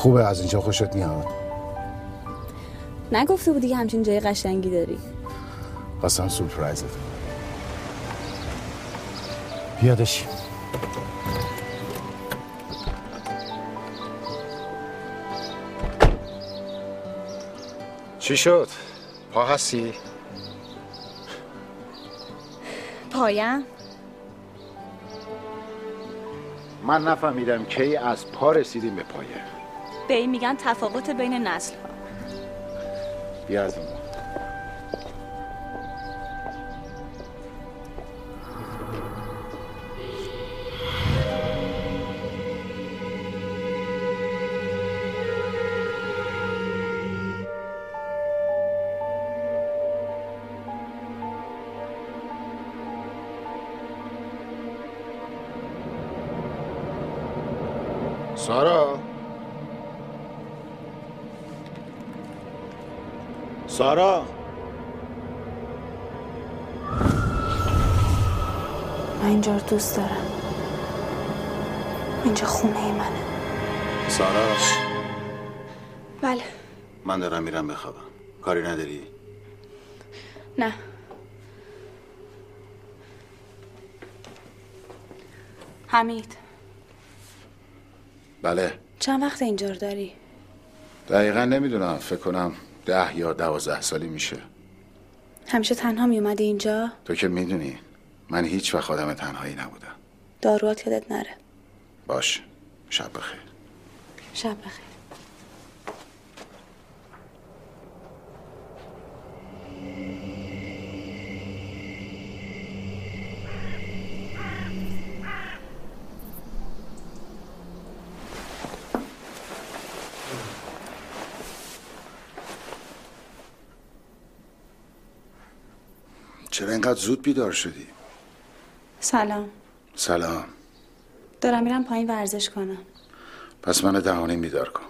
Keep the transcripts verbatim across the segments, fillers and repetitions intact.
خوبه؟ از اینجا خوشت میاد؟ نگفته بودی که همچین جای قشنگی داری؟ اصلا سورپرایزت. بیادش. چی شد؟ پا هستی؟ پایم؟ من نفهمیدم کی از پا رسیدیم به پایه. به این میگن تفاوت بین نسل ها. بیا از این. سارا سارا من اینجا رو دوست دارم. اینجا خونه منه. سارا. بله. من دارم میرم بخوابم. کاری نداری؟ نه. حمید. بله. چند وقت اینجا رو داری؟ دقیقا نمیدونم، فکر کنم ده یا دوازده سالی میشه. همیشه تنها میومدی اینجا؟ تو که میدونی من هیچ وقت آدم تنهایی نبودم. داروات یادت نره. باش. شب بخیر. شب بخیر. چرا اینقدر زود بیدار شدی؟ سلام. سلام. دارم میرم پایین ورزش کنم. پس منو ده و نیم بیدار کن.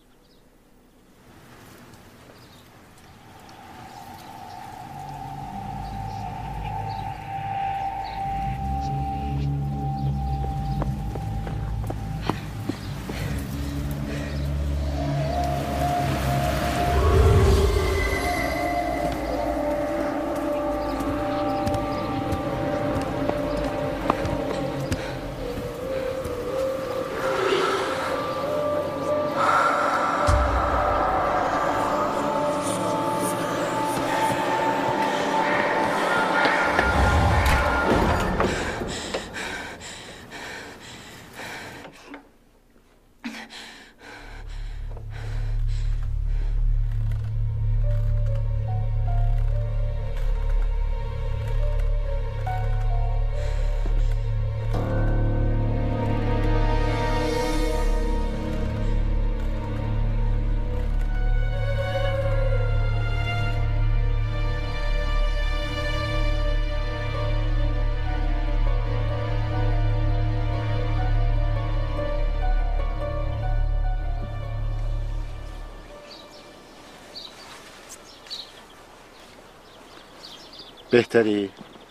بهتری؟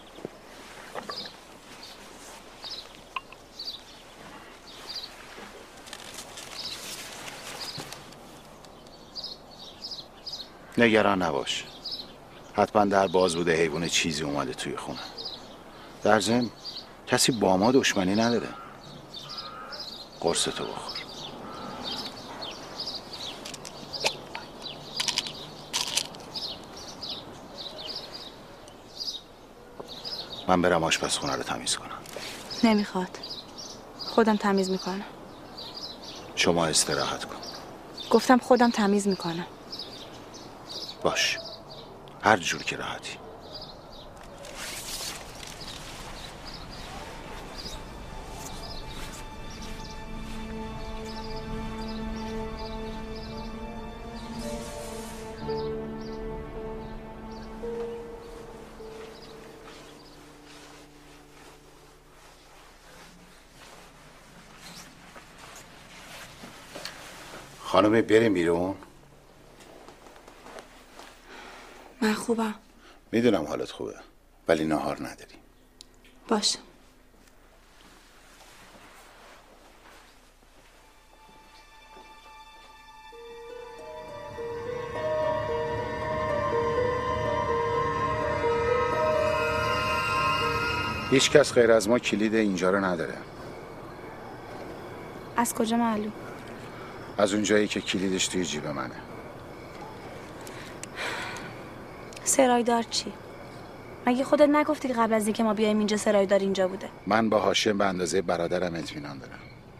نگران نباش. حتما در باز بوده، حیوان چیزی اومده توی خونه. در ضمن کسی با ما دشمنی نداره. قرصتو بخور. من برم آشپزخونه رو تمیز کنم. نمیخواد. خودم تمیز میکنم. شما استراحت کن. گفتم خودم تمیز میکنم. باش. هر جور که راحتی. خانمی بریم بیرون. من خوبم. میدونم حالت خوبه ولی ناهار نداری. باشه. هیچ کس غیر از ما کلید اینجا رو نداره. از کجا معلوم؟ از اون جایی که کلیدش توی جیب منه. سرایدار چی؟ مگه خودت نگفتی که قبل از اینکه ما بیایم اینجا سرایدار اینجا بوده؟ من با هاشم به اندازه برادرم اطمینان دارم.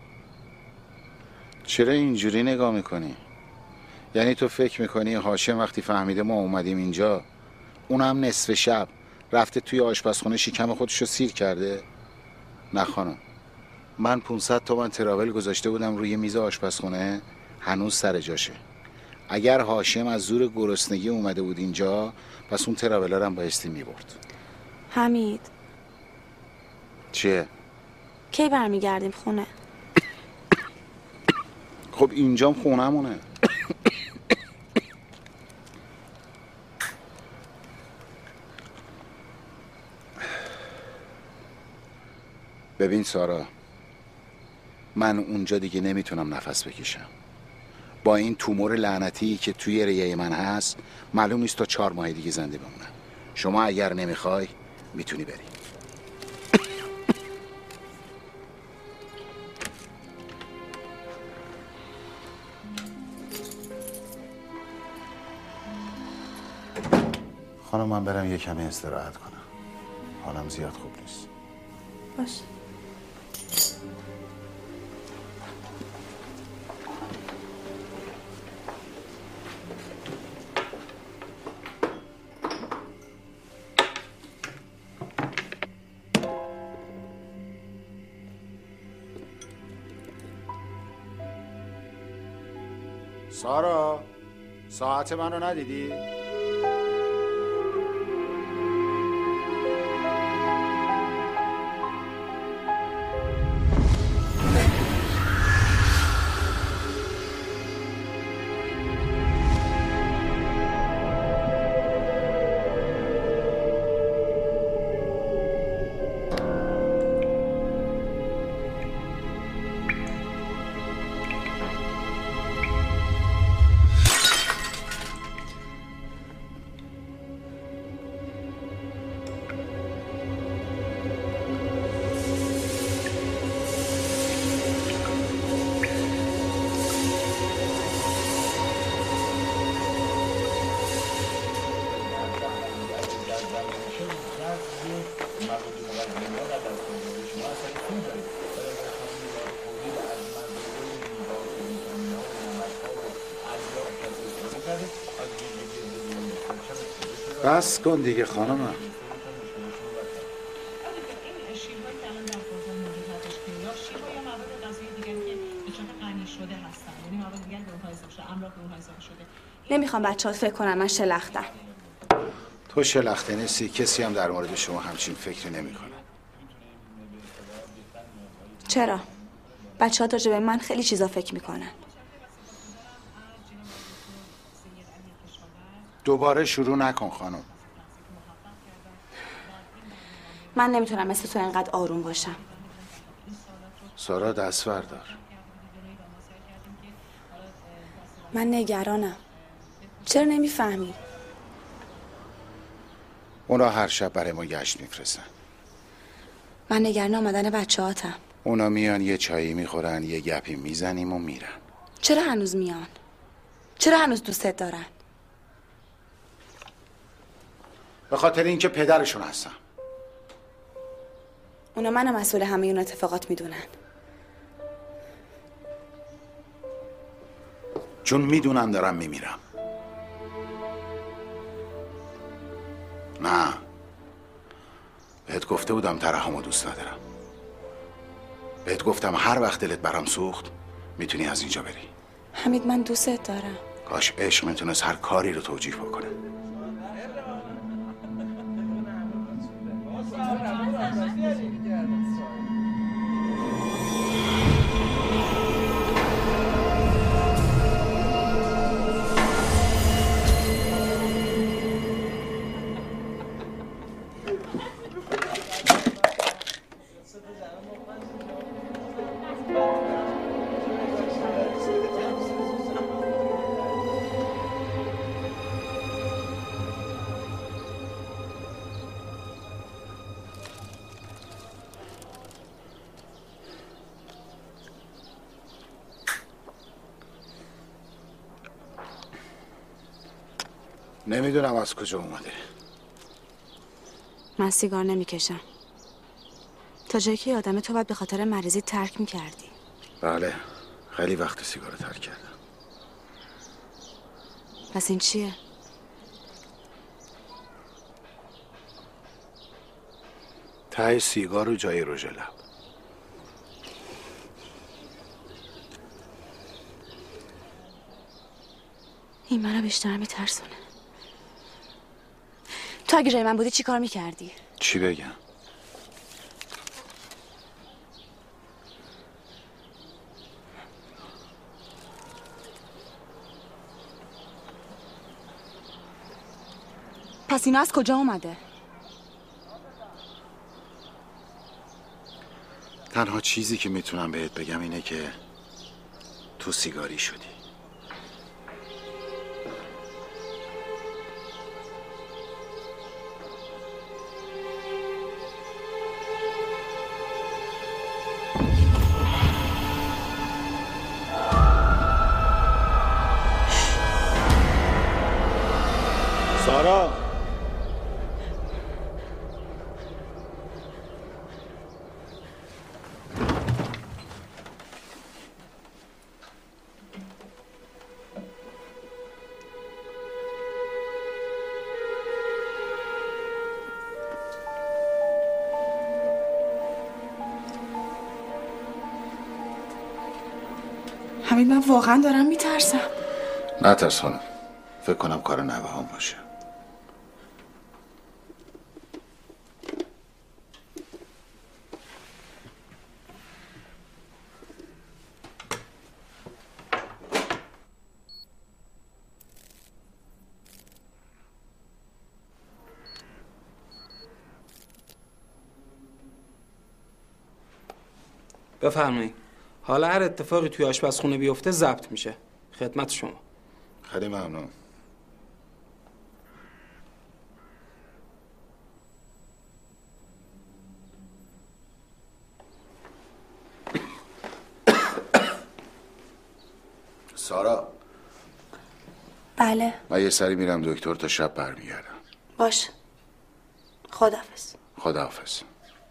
چرا اینجوری نگاه میکنی؟ یعنی تو فکر میکنی هاشم وقتی فهمیده ما اومدیم اینجا، اونم نصف شب رفته توی آشپزخونه شکم خودشو سیر کرده؟ نه خانم، من پانصد تومن تراول گذاشته بودم روی میز آشپزخونه، هنوز سر جاشه. اگر هاشم از زور گرسنگی اومده بود اینجا، پس اون تراولا رو هم بایستی میبرد. حمید چیه؟ کی برمیگردیم خونه؟ خب اینجام خونمونه. ببین سارا، من اونجا دیگه نمیتونم نفس بکشم. با این تومور لعنتی که توی ریه من هست، معلوم نیست تا چهار ماه دیگه زنده بمونم. شما اگر نمیخوای میتونی بری. خانم من برم یه کمی استراحت کنم. حالم زیاد خوب نیست. باش. سارا، ساعت منو ندیدی؟ بس کن دیگه خانمم. نمیخوام بچه‌هات فکر کنم من شلختم. تو شلخته نیستی، کسی هم در مورد شما همچین فکری نمیکنه. چرا؟ بچه‌ها راجع به من خیلی چیزا فکر میکنن. دوباره شروع نکن خانم. من نمیتونم مثل تو اینقدر آروم باشم. سارا دست بردار. من نگرانم. چرا نمیفهمی؟ اونا هر شب برای ما گشت میفرستن. من نگران آمدن بچه‌هاتم. اونا میان یه چایی میخورن، یه گپی میزنیم و میرن. چرا هنوز میان؟ چرا هنوز دوستت دارن؟ به خاطر اینکه پدرشون هستم. اونا منو مسئول همه اون اتفاقات میدونن. چون میدونن دارم میمیرم. نه، بهت گفته بودم ترحمو دوست ندارم. بهت گفتم هر وقت دلت برام سوخت میتونی از اینجا بری. حمید من دوستت دارم. کاش عشق میتونست هر کاری رو توجیه بکنه. نمیدونم از کجا اومده. من سیگار نمیکشم. تا جایی که یادم تو باید به خاطر مریضی ترک میکردی. بله، خیلی وقت سیگار ترک کردم. پس این چیه؟ ته سیگار و جای رژ لب. این منو بیشتر میترسونه. تو اگه جای من بودی چی کار میکردی؟ چی بگم؟ پس اینا از کجا اومده؟ تنها چیزی که میتونم بهت بگم اینه که تو سیگاری شدی. سارا، حمید من واقعا دارم میترسم. نه ترس خانم، فکر کنم کار نوه هم باشه. بفرمایید. حالا هر اتفاقی توی آشپزخونه بیفته ضبط میشه. خدمت شما. خیلی ممنون. سارا. بله. من یه سری میرم دکتر تا شب برمیگردم. باش. خداحافظ. خداحافظ.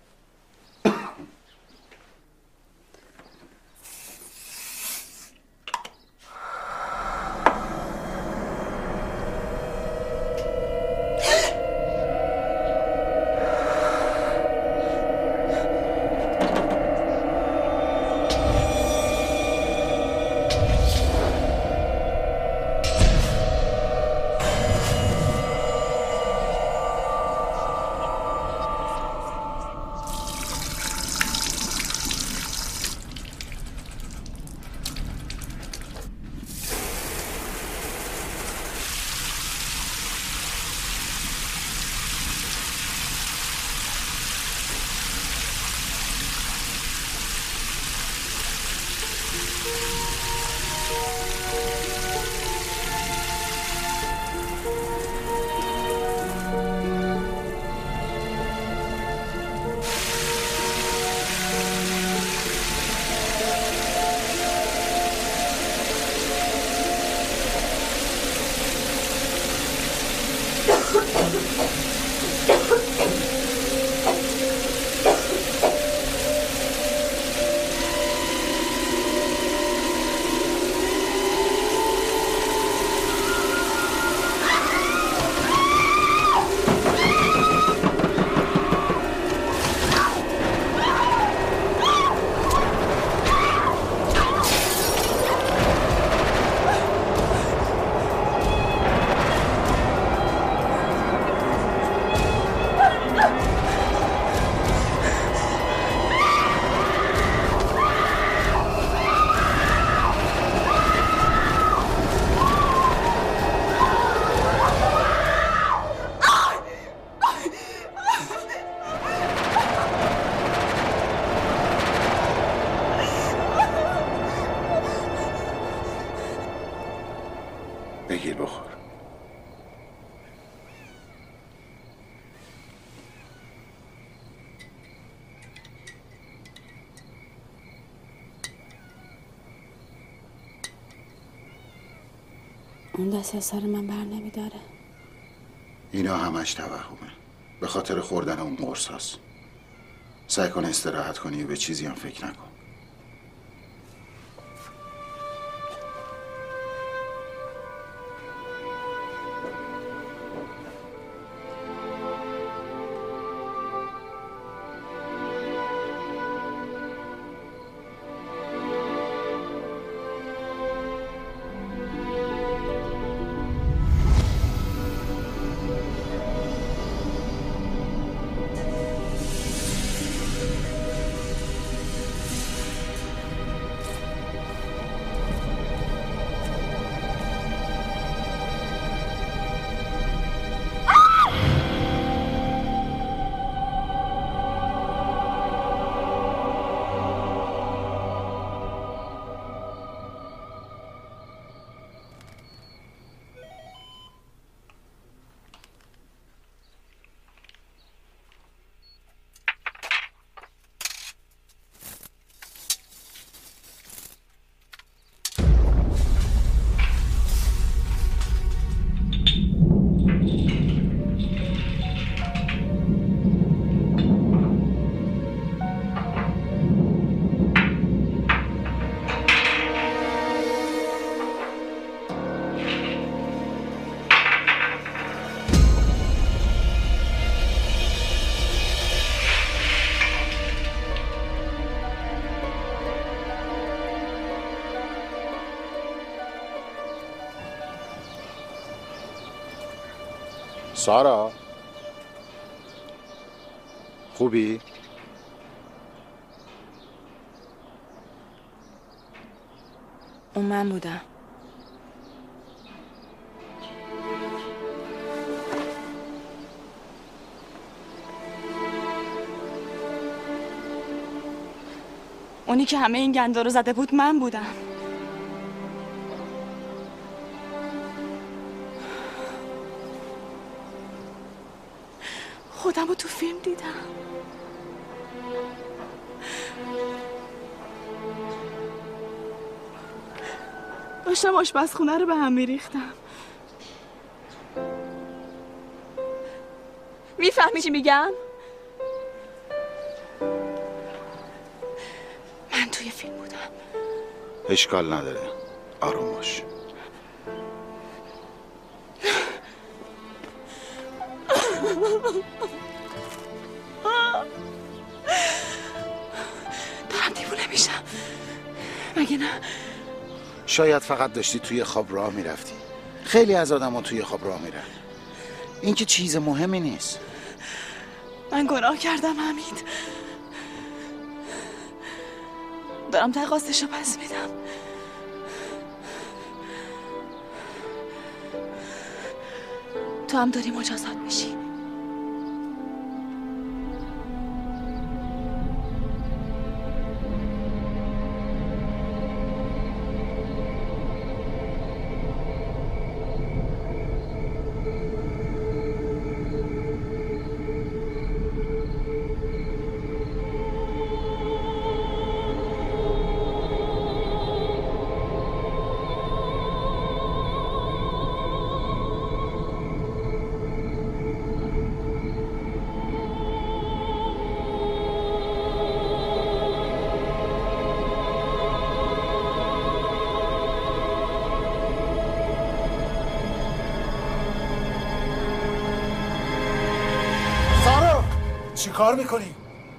بگیر بخور. اون دست از سر من بر نمیداره. اینا همش توهمه، به خاطر خوردن اون قرص هست. سعی کن استراحت کنی و به چیزی هم فکر نکن. سارا خوبی؟ اون من بودم. اونی که همه این گندا رو زده بود من بودم. خودم رو تو فیلم دیدم. داشتم آشپزخونه رو به هم میریختم. میفهمی چی میگم؟ من توی فیلم بودم. اشکال نداره، آروم باش. دارم دیوونه میشم مگه نه؟ شاید فقط داشتی توی خواب راه میرفتی. خیلی از آدم ها توی خواب راه میرن. این که چیز مهمی نیست. من گناه کردم حمید. دارم تقاصدشو پس میدم. تو هم داری مجازات میشی. چی کار میکنی؟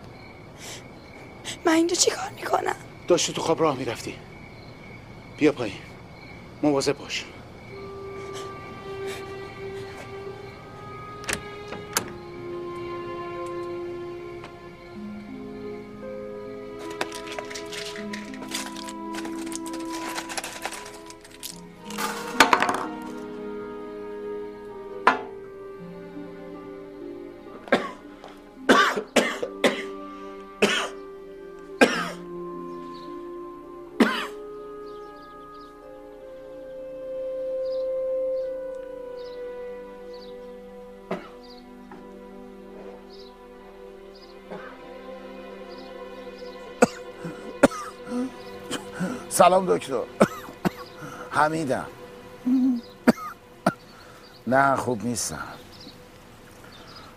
من اینجا چی کار میکنم؟ داشتی تو خواب راه میرفتی. بیا پایین، مواظب باش. سلام دکتر. حمیدم. نه خوب نیستم.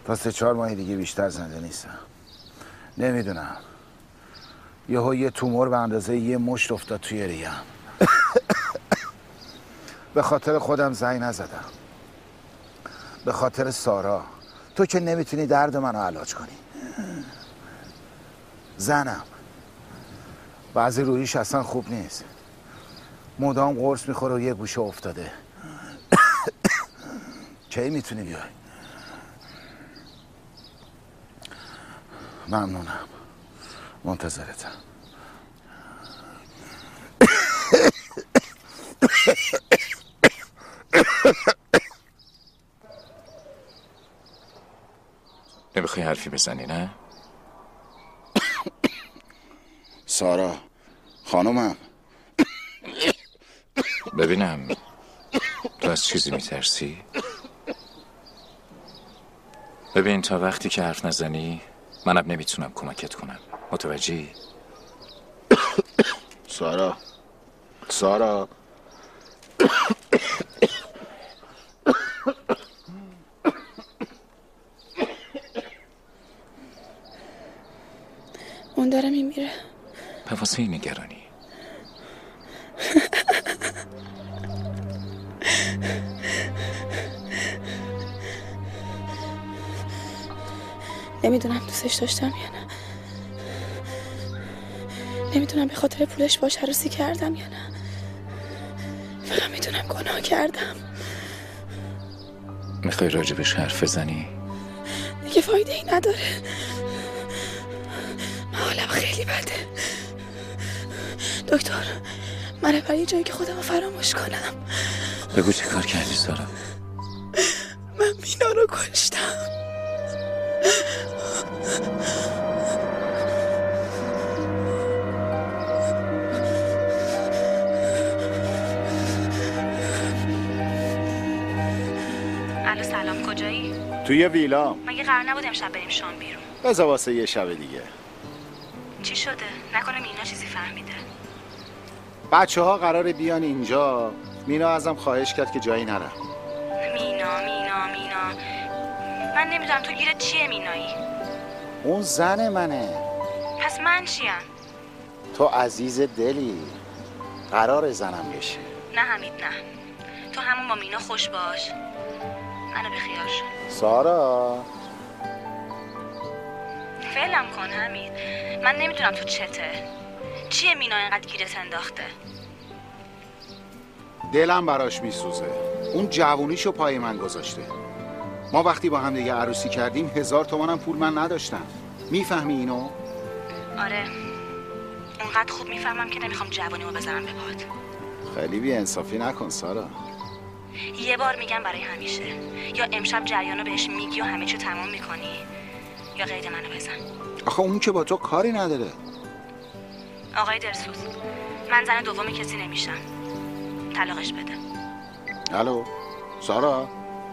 تا سه چهار ماه دیگه بیشتر زنده نیستم. نمیدونم یهو یه تومور به اندازه یه مشت افتاد توی ریم. به خاطر خودم زنگ نزدم، به خاطر سارا. تو که نمیتونی درد منو علاج کنی. زنم بعضی روحیش اصلا خوب نیست، مدام قرص میخوره و یه گوشه افتاده. کی میتونی بیای؟ ممنونم، منتظرتم. نمیخوای حرفی بزنی نه؟ سارا خانومم. ببینم تو از چیزی میترسی؟ ببین تا وقتی که حرف نزنی منم نمیتونم کمکت کنم، متوجهی؟ سارا سارا اون داره میمیره. به واسه این نگرانی؟ نمیدونم دوستش داشتم یا نه، نمیدونم به خاطر پولش باش عروسی کردم یا نه، فقط میدونم گناه کردم. میخوای راجبش حرف بزنی؟ دیگه فایده ای نداره، من حالم خیلی بده. دکتر من برای یه جایی که خودم رو فراموش کنم. بگو چه کار کردی سارا؟ من مینا رو کشتم. الو سلام، کجایی؟ توی ویلا. مگه قرار نبود امشب بریم شام بیرون؟ بذار واسه یه شب دیگه. چی شده؟ نکنه مینا چیزی فهمیده؟ بچه ها قراره بیان اینجا. مینا ازم خواهش کرد که جایی نرم. مینا مینا مینا من نمیدونم تو گیرت چیه مینایی؟ اون زن منه. پس من چیم؟ تو عزیز دلی، قرار زنم بشه. نه حمید نه، تو همون با مینا خوش باش، منو بیخیال شو. سارا فعلم کن حمید، من نمیدونم تو چته، چیه مینا اینقدر گیرت انداخته؟ دلم براش میسوزه، اون جوونیشو پای من گذاشته. ما وقتی با هم دیگه عروسی کردیم هزار تومنم پول من نداشتم. میفهمی اینو؟ آره اونقدر خوب میفهمم که نمیخوام جوونیمو بذارم به پات. خیلی بی انصافی نکن سارا. یه بار میگم برای همیشه، یا امشب جریانو بهش میگی و همه چی تمام میکنی یا قید منو بزن. آخه اون که با تو کاری نداره. آقای دلسوز من زن دوم کسی نمیشم، طلاقش بده. الو سارا.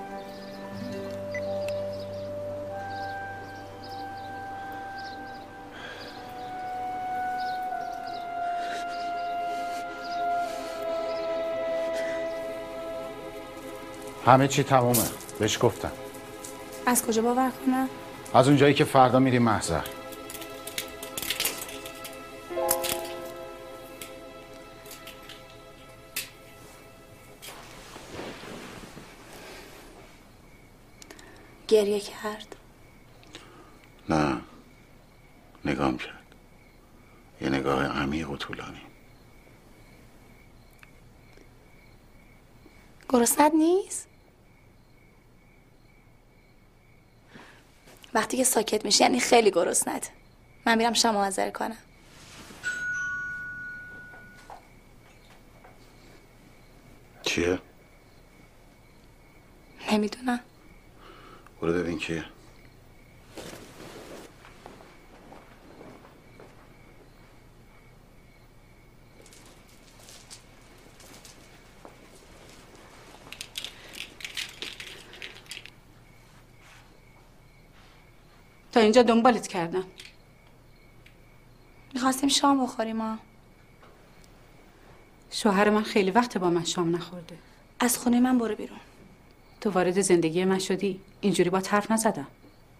همه چی تمومه، بهش گفتم. از کجا باور کنم؟ از اون جایی که فردا میریم محضر. گریه کرد؟ نه نگام کرد، یه نگاه عمیق و طولانی. گرسنت نیست؟ وقتی که ساکت میشه یعنی خیلی گرسنت. من میرم شام حاضر کنم. چیه؟ نمیدونم. برو ببین کیه. تا اینجا دنبالت کردم. میخواستیم شام بخوریم ما. شوهر من خیلی وقت با من شام نخورده. از خونه من برو بیرون. تو وارد زندگی من شدی، اینجوری با حرف نزدم.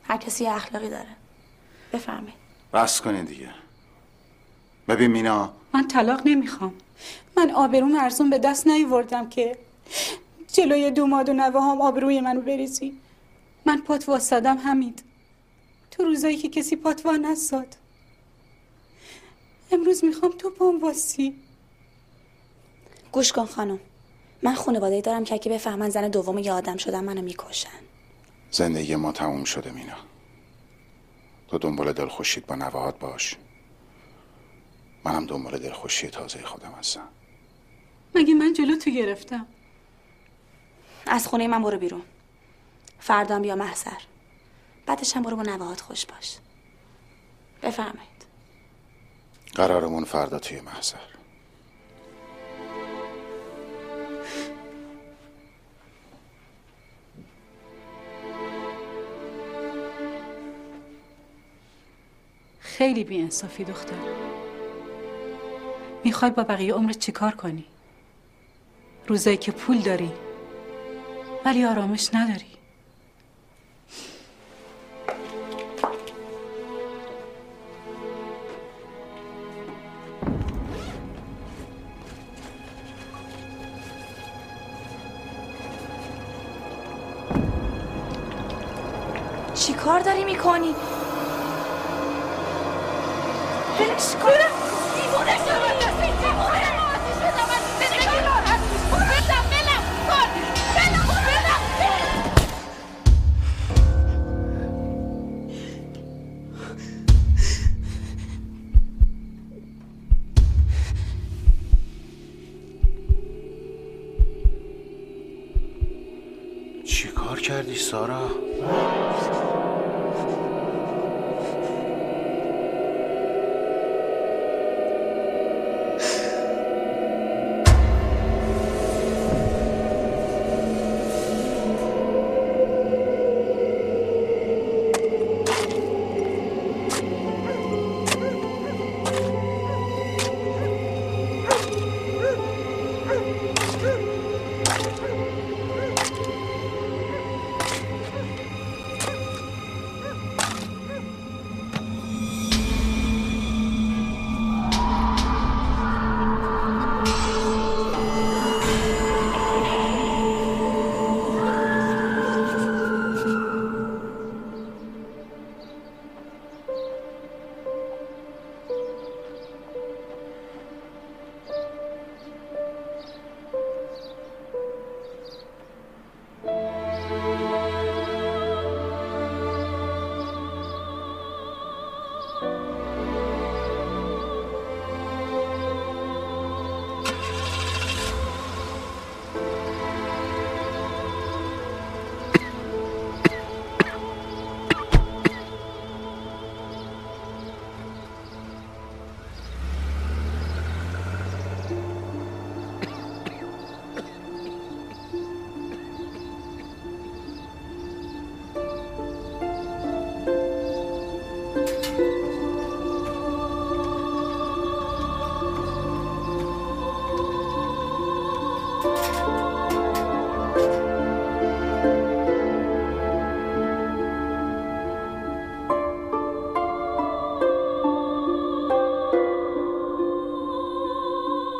هر کسی یه اخلاقی داره. بفرمایید. بس کنین دیگه. ببین مینا، من طلاق نمیخوام. من آبروم ارزون به دست نیاوردم که جلوی دوماد و نوه هم آبروی منو بریزی. من پات واسدم حمید، تو روزایی که کسی پات وا نساد. امروز میخوام تو پام واسی. گوش کن خانم، من خانواده‌ای دارم که اگه بفهمن زن دوم یه آدم شدم منو میکشن. زندگی ما تموم شده مینا. تو دنبال دلخوشیت با نوهات باش، منم دنبال دلخوشی تازه خودم هستم. مگه من جلو تو گرفتم؟ از خونه من برو بیرون. فردا بیا محضر. بعدش هم برو با نوهات خوش باش. بفرمایید. قرارمون فردا توی محضر. خیلی بی‌انصافی دختر. میخوای با بقیه عمرت چیکار کنی؟ روزایی که پول داری ولی آرامش نداری. چی کار داری میکنی؟ بلش کن. دیوونه شدم. دیوونه شدم. بدم بلم کن. بلم کن. بدم. چی کار کردی سارا؟